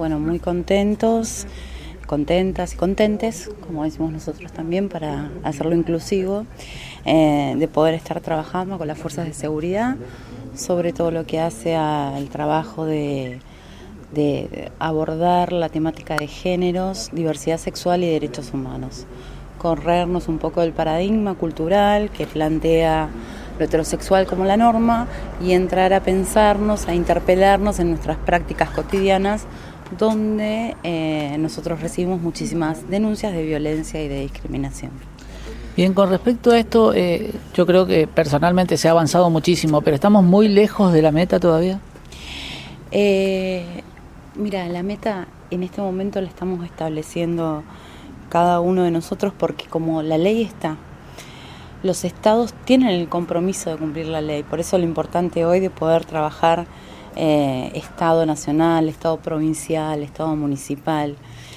bueno, muy contentas y contentes, como decimos nosotros también, para hacerlo inclusivo, de poder estar trabajando con las fuerzas de seguridad, sobre todo lo que hace al trabajo de abordar la temática de géneros, diversidad sexual y derechos humanos. Corrernos un poco del paradigma cultural que plantea lo heterosexual como la norma y entrar a pensarnos, a interpelarnos en nuestras prácticas cotidianas, donde nosotros recibimos muchísimas denuncias de violencia y de discriminación. Bien, con respecto a esto, yo creo que personalmente se ha avanzado muchísimo, pero ¿estamos muy lejos de la meta todavía? Mira, la meta en este momento la estamos estableciendo cada uno de nosotros porque como la ley está, los estados tienen el compromiso de cumplir la ley. Por eso lo importante hoy de poder trabajar Estado nacional, Estado provincial, Estado municipal.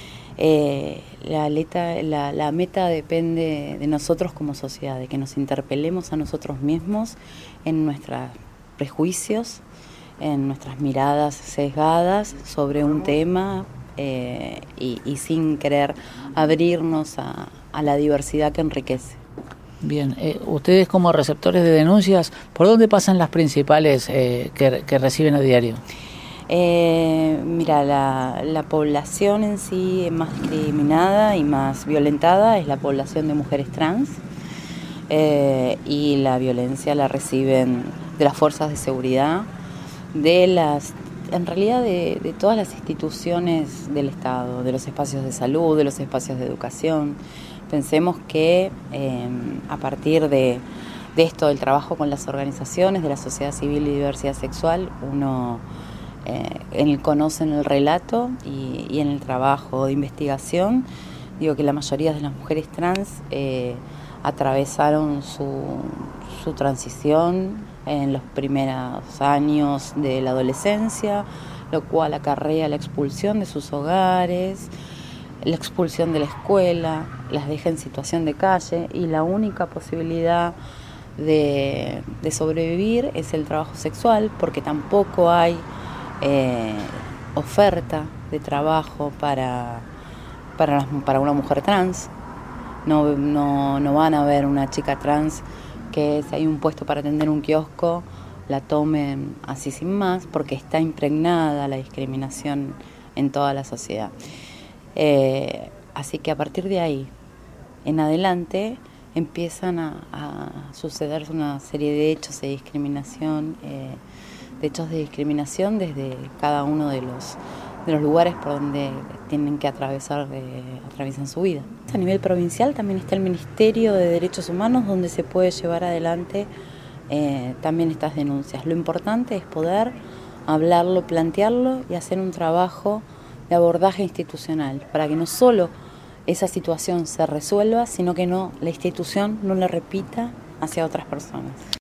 La meta depende de nosotros como sociedad, de que nos interpelemos a nosotros mismos en nuestros prejuicios, en nuestras miradas sesgadas sobre un tema y sin querer abrirnos a la diversidad que enriquece. Bien, ustedes como receptores de denuncias, ¿por dónde pasan las principales que reciben a diario? Mira, la población en sí más discriminada y más violentada es la población de mujeres trans y la violencia la reciben de las fuerzas de seguridad, en realidad de todas las instituciones del Estado, de los espacios de salud, de los espacios de educación. Pensemos que a partir de esto, del trabajo con las organizaciones de la sociedad civil y diversidad sexual, uno conoce en el relato y en el trabajo de investigación, digo que la mayoría de las mujeres trans atravesaron su transición en los primeros años de la adolescencia, lo cual acarrea la expulsión de sus hogares, la expulsión de la escuela, las deja en situación de calle y la única posibilidad de sobrevivir es el trabajo sexual, porque tampoco hay oferta de trabajo para una mujer trans. No van a ver una chica trans que si hay un puesto para atender un kiosco la tomen así sin más, porque está impregnada la discriminación en toda la sociedad. Así que a partir de ahí en adelante empiezan a suceder una serie de hechos de discriminación, desde cada uno de los lugares por donde tienen que atraviesan su vida. A nivel provincial también está el Ministerio de Derechos Humanos, donde se puede llevar adelante también estas denuncias. Lo importante es poder hablarlo, plantearlo y hacer un trabajo de abordaje institucional para que no solo esa situación se resuelva, sino que la institución no la repita hacia otras personas.